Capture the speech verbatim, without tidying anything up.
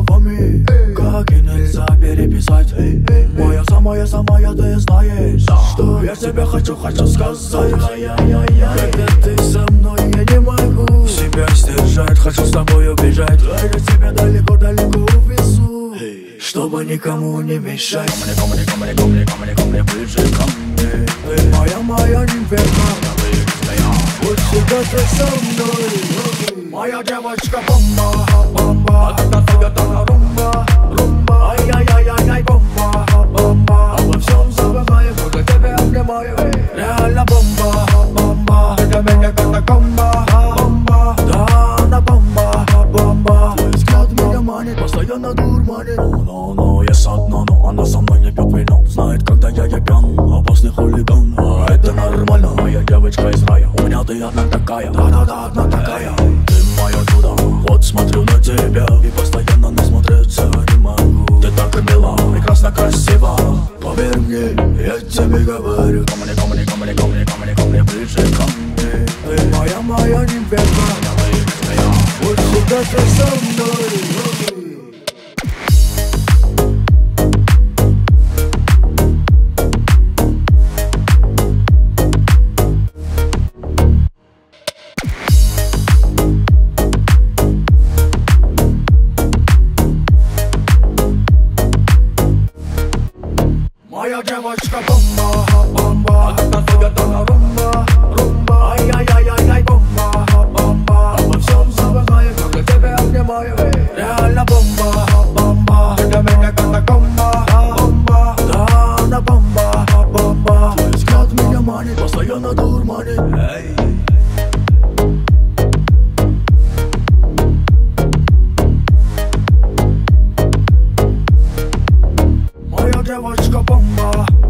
словами, как и нельзя переписать. Моя самая-самая, ты знаешь, что я тебе хочу, хочу сказать. Когда ты со мной, я не могу себя сдержать, хочу с тобой убежать. Я тебя далеко-далеко увезу, чтобы никому не мешать. Ко мне, ко мне, ко мне, ко мне, ко мне, ближе ко мне. Ты моя, моя нимфетка, будь всегда ты со мной. Моя девочка бомба, бомба, а ты танцует она румба, румба. Ай-яй-яй-яй, бомба, бомба. Обо всем забываю, только тебя обнимаю. Реально бомба, бомба, ты для меня катакомба, бомба. Да, она бомба, бомба. Твой взгляд меня манит, постоянно дурманит. Но-но-но, я сад, но-но, она со мной не пьет вино. Знает, когда я я пьян, опасный хулиган. А это нормально, моя девочка из рая. У меня ты одна такая, да-да-да, одна такая. Мое чудо, вот смотрю на тебя и постоянно насмотреться не могу. Ты так мила, прекрасно, красива. Поверь мне, я тебе говорю. Ко мне, ко мне, ко мне, ко мне, ко мне, ко мне, ближе ко мне. Ты моя, моя нимфетка, будь всегда ты со мной. Моя девочка бомба, бомба, а ты танцует она румба, румба. Ай-яй-яй-яй, бомба, бомба. Обо всем забываю, только тебя обнимаю. Реально бомба, бомба, ты для меня катакомба, бомба. Да, она бомба, бомба. Твой взгляд меня манит, постоянно дурманит. Моя девочка бомба.